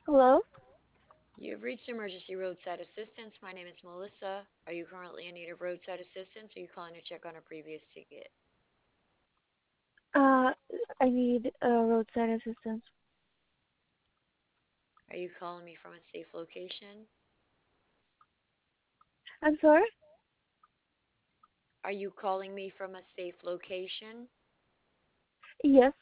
Hello? You've reached emergency roadside assistance. My name is Melissa. Are you currently in need of roadside assistance or are you calling to check on a previous ticket? Uh, I need roadside assistance. Are you calling me from a safe location? I'm sorry? Are you calling me from a safe location? Yes.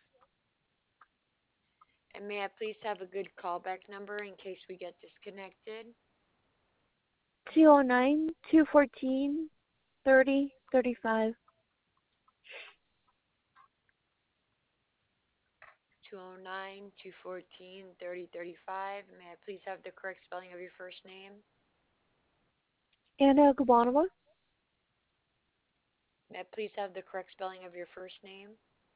And may I please have a good callback number in case we get disconnected? 209-214-3035. 209 214 3035. May I please have the correct spelling of your first name? Anna Gabanova? May I please have the correct spelling of your first name?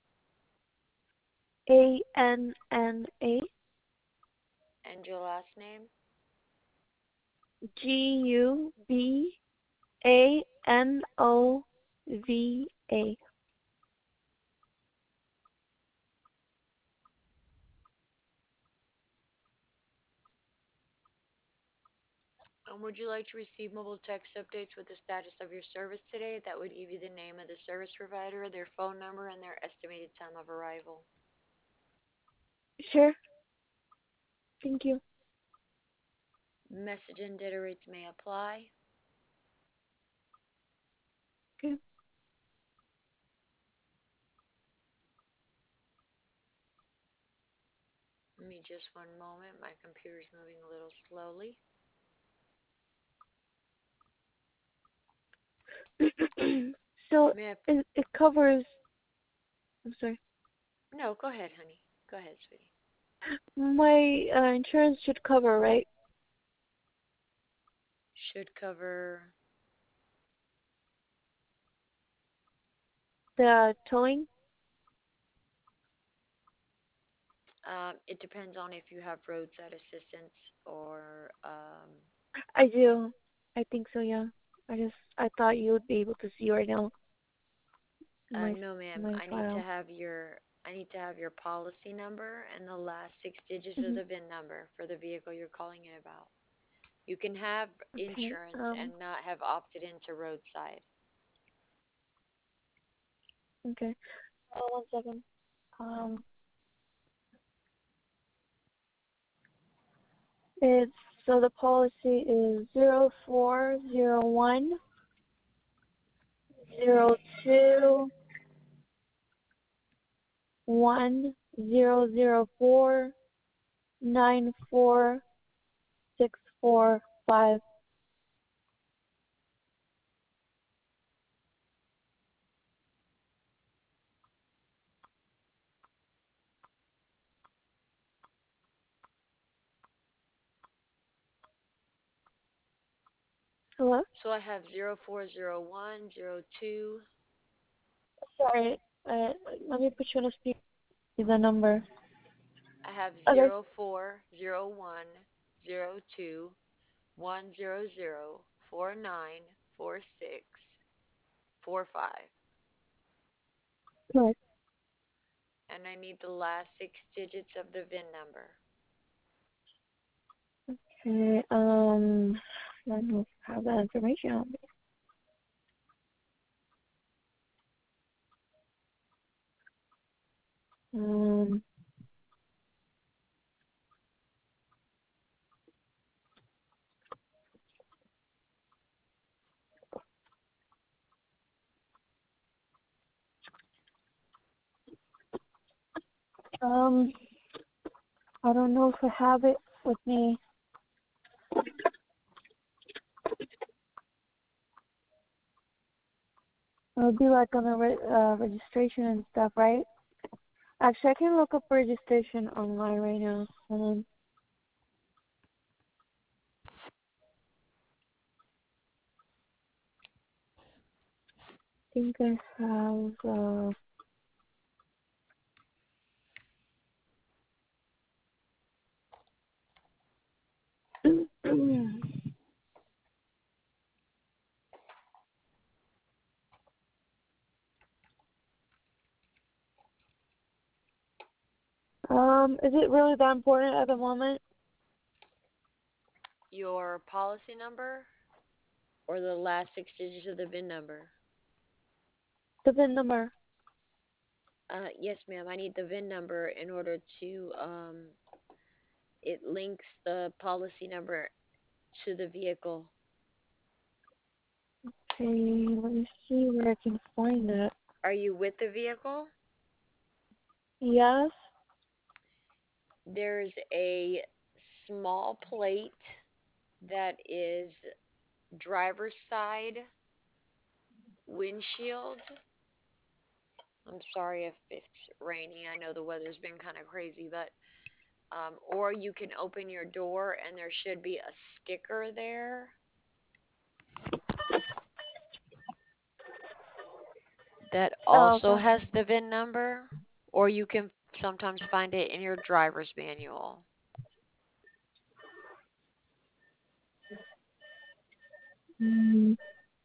ANNA And your last name? GUBANOVA. And would you like to receive mobile text updates with the status of your service today? That would give you the name of the service provider, their phone number, and their estimated time of arrival. Sure. Thank you. Message and data rates may apply. Okay. Give me just one moment. My computer's moving a little slowly. So May I... it covers. I'm sorry. No, go ahead, honey. Go ahead, sweetie. My insurance should cover, right? Should cover. The towing. It depends on if you have roadside assistance or I do. I think so. Yeah. I thought you would be able to see right now my no, ma'am. my file. I need to have your policy number and the last six digits of Hmm. the VIN number for the vehicle you're calling in about. You can have Okay. insurance and not have opted into roadside. Okay. 1 second. Um. It's so the policy is 0401-002-100494645. Hello? So I have 040102. Sorry. Uh, Let me put you on a speaker. The number. I have Okay. 040102-100494645. Correct. And I need the last six digits of the VIN number. Okay. I don't know if I have that information on me. Um. Um. I don't know if I have it with me. It'll be like on the registration and stuff, right? Actually, I can look up registration online right now. I think I have. Is it really that important at the moment? your policy number or the last 6 digits of the VIN number? The VIN number. Yes, ma'am. I need the VIN number in order to it links the policy number to the vehicle. Okay, let me see where I can find it. Are you with the vehicle? Yes. There's a small plate that is driver's side windshield. I'm sorry if it's raining. I know the weather's been kind of crazy, but or you can open your door and there should be a sticker there that Oh, also okay. has the VIN number, or you can sometimes find it in your driver's manual. Mm,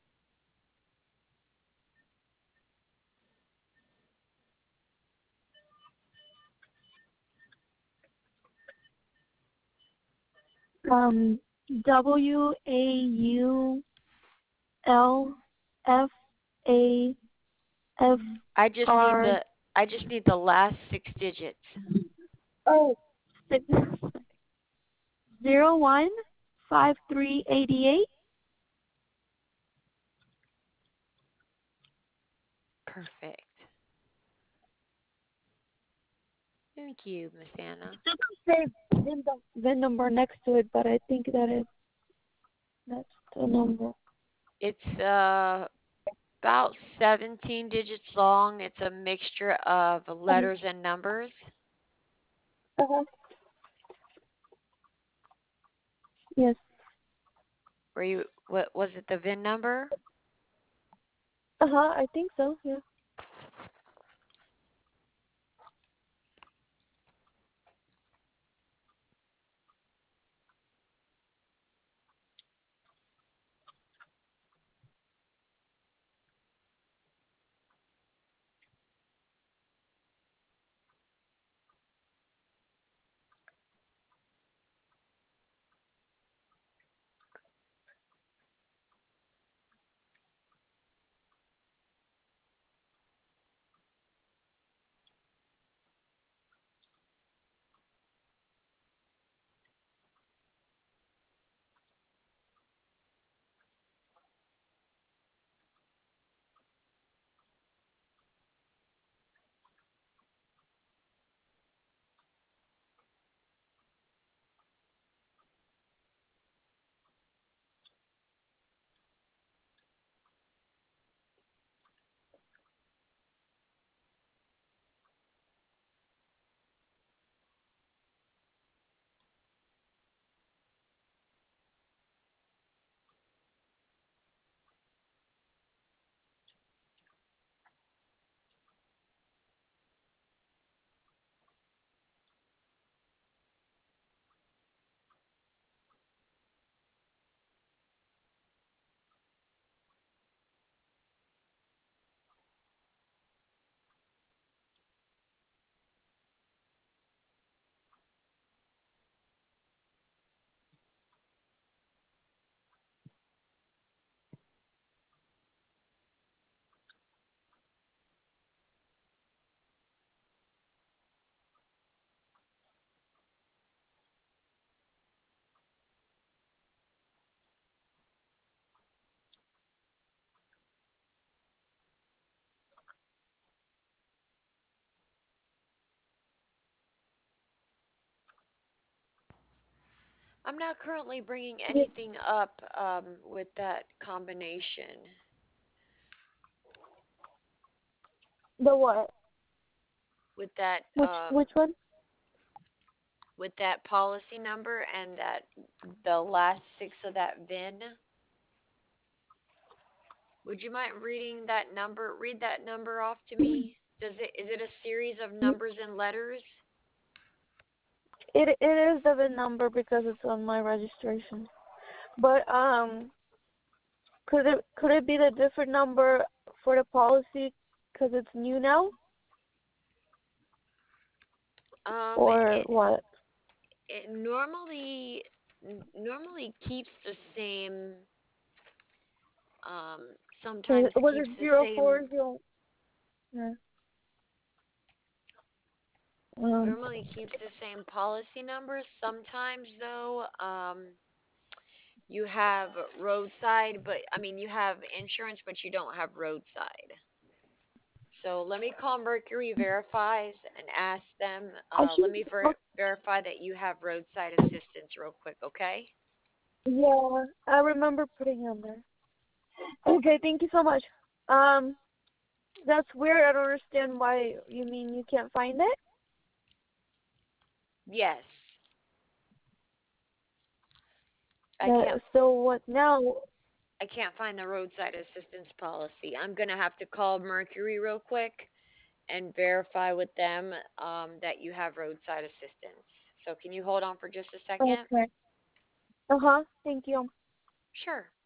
um, I just need WALFAFR. the I just need the last 6 digits. Oh, 015388. Perfect. Thank you, Miss Anna. Say VIN number next to it, but I think that's the number. It's about 17 digits long. It's a mixture of letters and numbers. Uh-huh. Yes. Were you what was it the VIN number? Uh-huh, I think so, yeah. I'm not currently bringing Yes. anything up with that combination. The what? With that Which one? with that policy number and that the last 6 of that VIN. Would you mind reading that number? Read that number off to me. Is it a series of numbers and letters? It is the VIN number because it's on my registration. But could it be the different number for the policy because it's new now, Um or it, what? it normally normally keeps the same. So Sometimes was keeps it the zero same. four zero? Yeah. Um. Normally keeps the same policy number. Sometimes though, you have roadside, but I mean you have insurance, but you don't have roadside. So let me call Mercury Verifies and ask them. I Let should. me Oh, verify that you have roadside assistance real quick, okay? yeah, I remember putting on there. Okay, thank you so much. Um, that's weird. I don't understand why you mean you can't find it. Yes, I can't. So what now? I can't find the roadside assistance policy. I'm gonna have to call Mercury real quick and verify with them that you have roadside assistance. So can you hold on for just a second? Okay. Uh huh. Thank you. Sure.